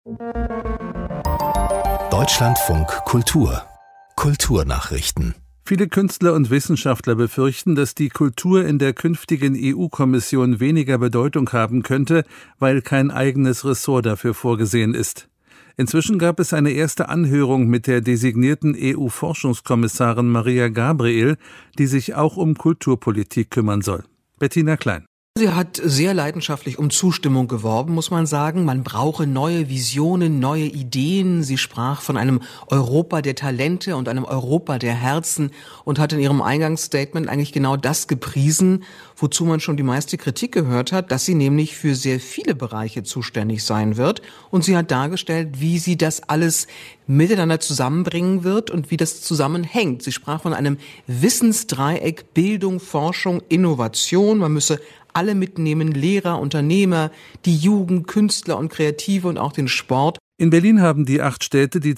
Deutschlandfunk Kultur. Kulturnachrichten. Viele Künstler und Wissenschaftler befürchten, dass die Kultur in der künftigen EU-Kommission weniger Bedeutung haben könnte, weil kein eigenes Ressort dafür vorgesehen ist. Inzwischen gab es eine erste Anhörung mit der designierten EU-Forschungskommissarin Maria Gabriel, die sich auch um Kulturpolitik kümmern soll. Bettina Klein. Sie hat sehr leidenschaftlich um Zustimmung geworben, muss man sagen. Man brauche neue Visionen, neue Ideen. Sie sprach von einem Europa der Talente und einem Europa der Herzen und hat in ihrem Eingangsstatement eigentlich genau das gepriesen, wozu man schon die meiste Kritik gehört hat, dass sie nämlich für sehr viele Bereiche zuständig sein wird. Und sie hat dargestellt, wie sie das alles miteinander zusammenbringen wird und wie das zusammenhängt. Sie sprach von einem Wissensdreieck, Bildung, Forschung, Innovation. Man müsse alle mitnehmen, Lehrer, Unternehmer, die Jugend, Künstler und Kreative und auch den Sport. In Berlin haben die 8 Städte, die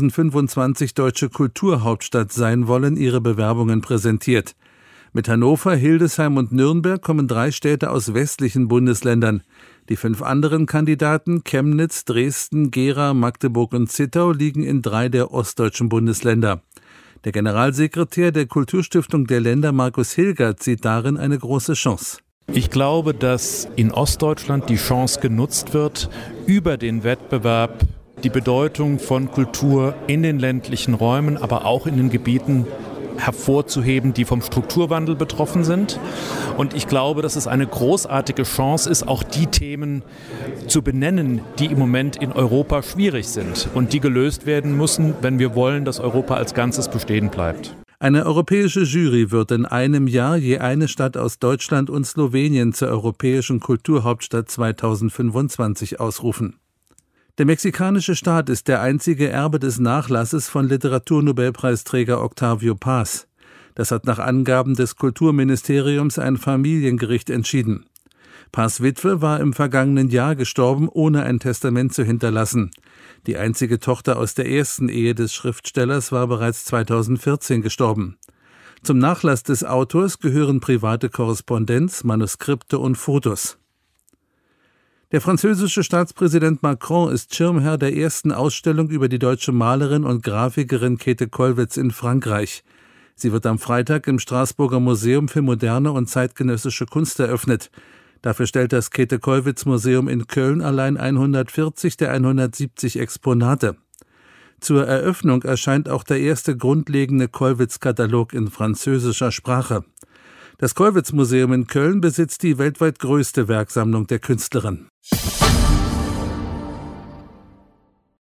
2025 deutsche Kulturhauptstadt sein wollen, ihre Bewerbungen präsentiert. Mit Hannover, Hildesheim und Nürnberg kommen 3 Städte aus westlichen Bundesländern. Die 5 anderen Kandidaten, Chemnitz, Dresden, Gera, Magdeburg und Zittau, liegen in 3 der ostdeutschen Bundesländer. Der Generalsekretär der Kulturstiftung der Länder, Markus Hilgert, sieht darin eine große Chance. Ich glaube, dass in Ostdeutschland die Chance genutzt wird, über den Wettbewerb die Bedeutung von Kultur in den ländlichen Räumen, aber auch in den Gebieten hervorzuheben, die vom Strukturwandel betroffen sind. Und ich glaube, dass es eine großartige Chance ist, auch die Themen zu benennen, die im Moment in Europa schwierig sind und die gelöst werden müssen, wenn wir wollen, dass Europa als Ganzes bestehen bleibt. Eine europäische Jury wird in einem Jahr je eine Stadt aus Deutschland und Slowenien zur europäischen Kulturhauptstadt 2025 ausrufen. Der mexikanische Staat ist der einzige Erbe des Nachlasses von Literaturnobelpreisträger Octavio Paz. Das hat nach Angaben des Kulturministeriums ein Familiengericht entschieden. Paz' Witwe war im vergangenen Jahr gestorben, ohne ein Testament zu hinterlassen. Die einzige Tochter aus der ersten Ehe des Schriftstellers war bereits 2014 gestorben. Zum Nachlass des Autors gehören private Korrespondenz, Manuskripte und Fotos. Der französische Staatspräsident Macron ist Schirmherr der ersten Ausstellung über die deutsche Malerin und Grafikerin Käthe Kollwitz in Frankreich. Sie wird am Freitag im Straßburger Museum für moderne und zeitgenössische Kunst eröffnet. Dafür stellt das Käthe-Kollwitz-Museum in Köln allein 140 der 170 Exponate. Zur Eröffnung erscheint auch der erste grundlegende Kollwitz-Katalog in französischer Sprache. Das Kollwitz-Museum in Köln besitzt die weltweit größte Werksammlung der Künstlerin.